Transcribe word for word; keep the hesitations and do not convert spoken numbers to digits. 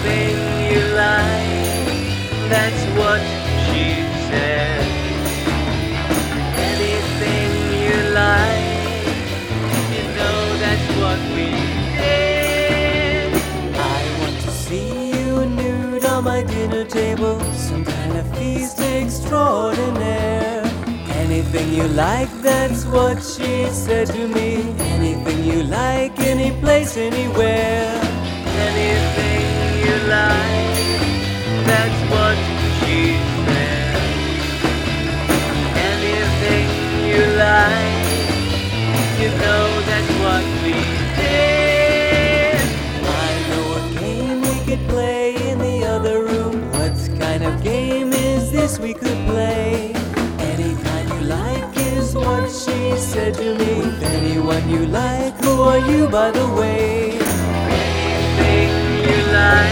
Anything you like, that's what she said. Anything you like, you know that's what we did. I want to see you nude on my dinner table, some kind of feast extraordinaire. Anything you like, that's what she said to me. Anything you like, any place, anywhere. Anything you like, that's what she said. Anything you like, you know that's what we did. I know a game we could play in the other room. What kind of game is this we could play? Any kind you like is what she said to me. With anyone you like, who are you by the way? Anything you like.